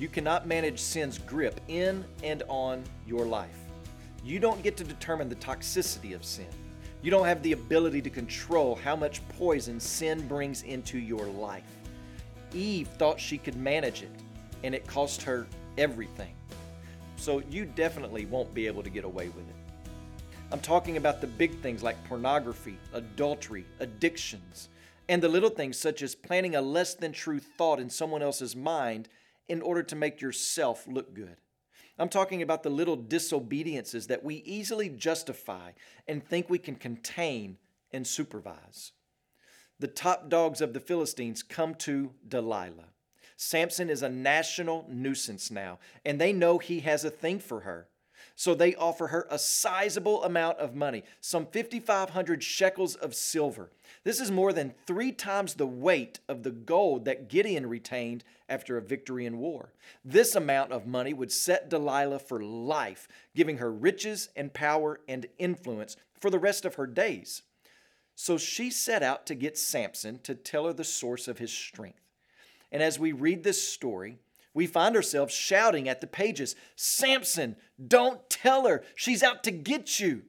You cannot manage sin's grip in and on your life. You don't get to determine the toxicity of sin. You don't have the ability to control how much poison sin brings into your life. Eve thought she could manage it, and it cost her everything. So you definitely won't be able to get away with it. I'm talking about the big things like pornography, adultery, addictions, and the little things such as planting a less than true thought in someone else's mind in order to make yourself look good. I'm talking about the little disobediences that we easily justify and think we can contain and supervise. The top dogs of the Philistines come to Delilah. Samson is a national nuisance now, and they know he has a thing for her. So they offer her a sizable amount of money, some 5,500 shekels of silver. This is more than 3 times the weight of the gold that Gideon retained after a victory in war. This amount of money would set Delilah for life, giving her riches and power and influence for the rest of her days. So she set out to get Samson to tell her the source of his strength. And as we read this story, we find ourselves shouting at the pages, "Samson, don't tell her. She's out to get you."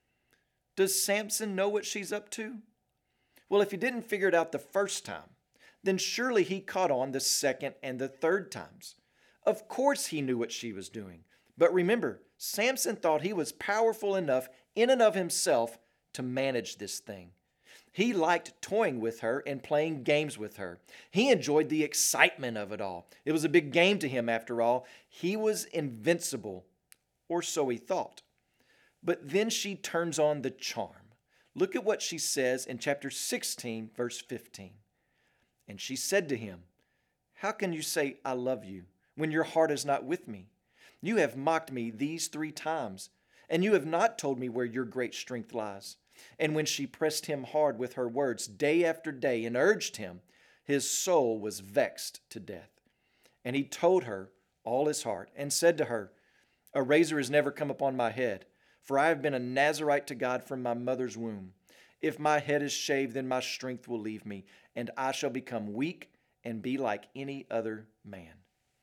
Does Samson know what she's up to? Well, if he didn't figure it out the first time, then surely he caught on the second and the third times. Of course he knew what she was doing. But remember, Samson thought he was powerful enough in and of himself to manage this thing. He liked toying with her and playing games with her. He enjoyed the excitement of it all. It was a big game to him, after all. He was invincible, or so he thought. But then she turns on the charm. Look at what she says in chapter 16, verse 15. And she said to him, "How can you say, 'I love you,' when your heart is not with me? You have mocked me these 3 times, and you have not told me where your great strength lies." And when she pressed him hard with her words day after day and urged him, his soul was vexed to death. And he told her all his heart and said to her, "A razor has never come upon my head, for I have been a Nazirite to God from my mother's womb. If my head is shaved, then my strength will leave me, and I shall become weak and be like any other man."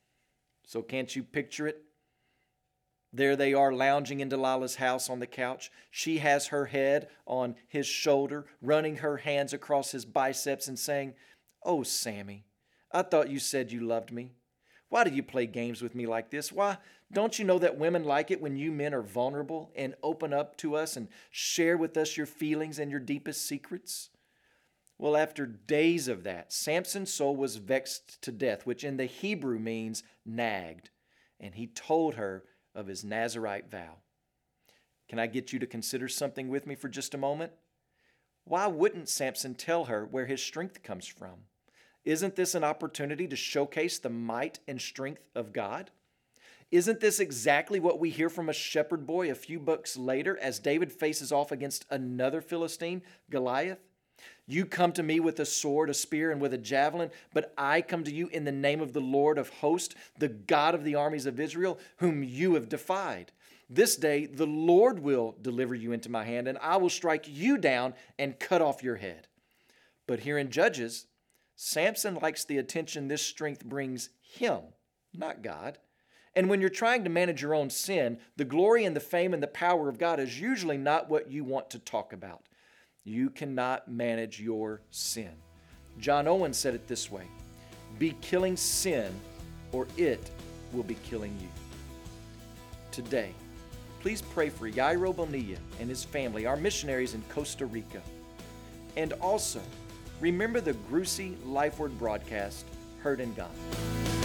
So can't you picture it? There they are lounging in Delilah's house on the couch. She has her head on his shoulder, running her hands across his biceps and saying, "Oh, Sammy, I thought you said you loved me. Why do you play games with me like this? Why, don't you know that women like it when you men are vulnerable and open up to us and share with us your feelings and your deepest secrets?" Well, after days of that, Samson's soul was vexed to death, which in the Hebrew means nagged, and he told her of his Nazirite vow. Can I get you to consider something with me for just a moment? Why wouldn't Samson tell her where his strength comes from? Isn't this an opportunity to showcase the might and strength of God? Isn't this exactly what we hear from a shepherd boy a few books later as David faces off against another Philistine, Goliath? "You come to me with a sword, a spear, and with a javelin, but I come to you in the name of the Lord of hosts, the God of the armies of Israel, whom you have defied. This day the Lord will deliver you into my hand, and I will strike you down and cut off your head." But here in Judges, Samson likes the attention this strength brings him, not God. And when you're trying to manage your own sin, the glory and the fame and the power of God is usually not what you want to talk about. You cannot manage your sin. John Owen said it this way: "Be killing sin, or it will be killing you." Today, please pray for Yairo Bonilla and his family, our missionaries in Costa Rica. And also, remember the Grucey Life Word broadcast, Heard in God.